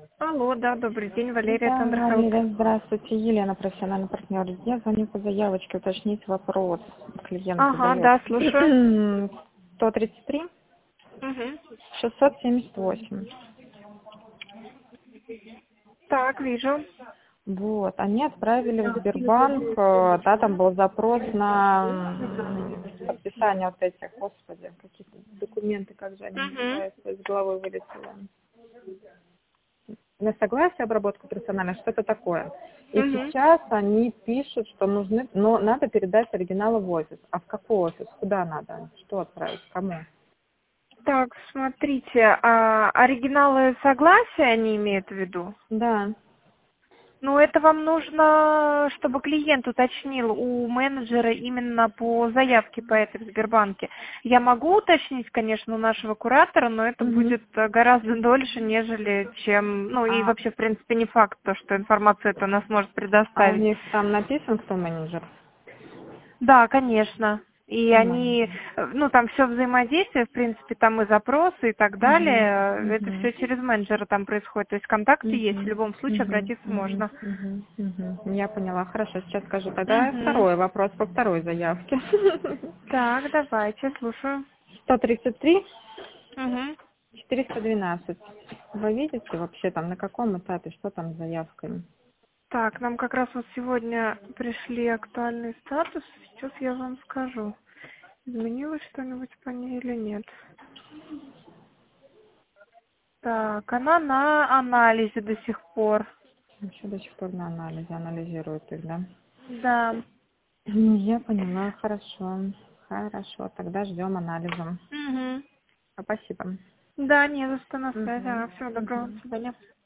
Алло, да, добрый день, Валерия Да, Тандерхаус. Валерия, здравствуйте. Елена, профессиональный партнер. Я звоню по заявочке уточнить вопрос. Клиент Ага, задает. да, слушаю. 133 Мгм. 678. Так, вижу. Вот, они отправили в Сбербанк, да, там был запрос на подписание вот этих, господи, какие-то документы, как же они Мгм. называются, из головы вылетело. На согласие, обработку персональных, что-то такое. И Мгм. сейчас они пишут, что нужны, но надо передать оригиналы в офис. А в какой офис? Куда надо? Что отправить? Кому? Так, смотрите, а оригиналы согласия они имеют в виду? Да. Ну, это вам нужно, чтобы клиент уточнил у менеджера именно по заявке по этой в Сбербанке. Я могу уточнить, конечно, у нашего куратора, но это Мгм. будет гораздо дольше, нежели чем... Ну, и А, вообще, в принципе, не факт, то, что информацию эту она сможет а у предоставить. них там написан, кто менеджер? Да, конечно. И они, Менеджер. ну, там все взаимодействие, в принципе, там и запросы и так Мгм. далее, это Мгм. все через менеджера там происходит. То есть контакты есть, в Мгм. любом случае Мгм. обратиться Мгм. можно. Мгм. Мгм. Я поняла. Хорошо, сейчас скажу. Тогда Угу. второй вопрос по второй заявке. Так, давайте, слушаю. 133 Угу. 412. Вы видите вообще там на каком этапе, что там с заявками? Так, нам как раз вот сегодня пришли актуальный статус. Сейчас я вам скажу, изменилось что-нибудь по ней или нет. Так, она на анализе до сих пор. Еще до сих пор на анализе, анализируют их, да? Да. Я поняла, хорошо. Хорошо, тогда ждем анализа. Угу. Спасибо. Да, не за что, на связи. Мгм. Всего доброго, до Мгм. свидания.